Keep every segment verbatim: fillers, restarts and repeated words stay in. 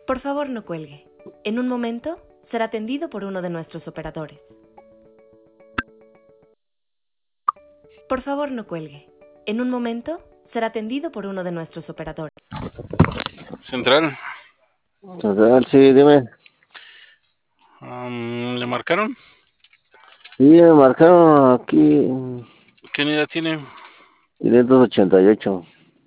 Por favor, no cuelgue. En un momento será atendido por uno de nuestros operadores. Por favor, no cuelgue. En un momento será atendido por uno de nuestros operadores. Central. Central, sí, dime. Um, ¿Le marcaron? Sí, me marcaron aquí ¿Qué unidad tiene? quinientos ochenta y ocho.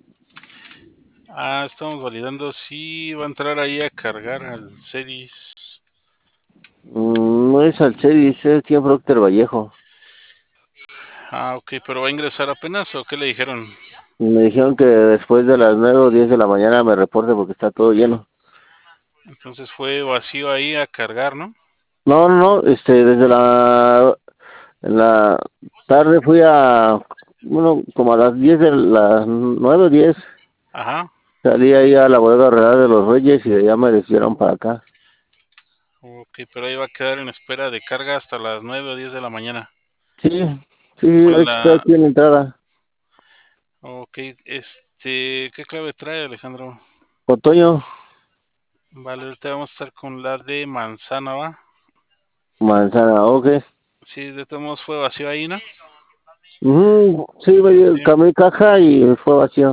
Ah, estamos validando si va a entrar ahí a cargar al Ceris. Mm, no es al Ceris, es aquí en Procter Vallejo. Ah, ok, pero ¿va a ingresar apenas o qué le dijeron? Me dijeron que después de las nueve o diez de la mañana me reporte porque está todo lleno. Entonces fue vacío ahí a cargar, ¿no? No, no, no, este, desde la, en la tarde fui a, bueno, como a las diez de las nueve o diez, Ajá. salí ahí a la bodega real de los Reyes y de allá me desviaron para acá. Ok, pero ahí va a quedar en espera de carga hasta las nueve o diez de la mañana. Sí, sí, ¿Cuál es ahorita estoy la...? aquí en la entrada. Ok, este... ¿Qué clave trae, Alejandro? Otoño, Vale, ahorita vamos a estar con la de manzana, ¿va? manzana, ok. Sí, de todos modos fue vacío ahí, ¿no? Ujú, sí, me Sí. cambié caja y fue vacío.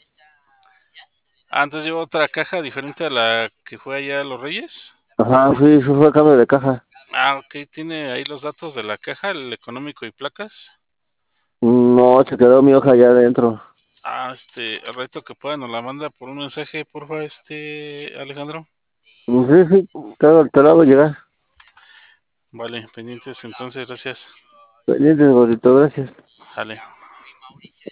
Ah, entonces lleva otra caja diferente a la que fue allá a Los Reyes. Ajá, sí, sí fue cambio de caja. Ah, ok, tiene ahí los datos de la caja, el económico y placas. No, se quedó mi hoja allá adentro. Ah, este, el reto que pueda nos la manda por un mensaje, porfa, este, Alejandro. Sí, sí, te, lo- te lo hago llegar. Vale, pendientes, entonces, gracias. Pendiente, gordito, gracias. Vale.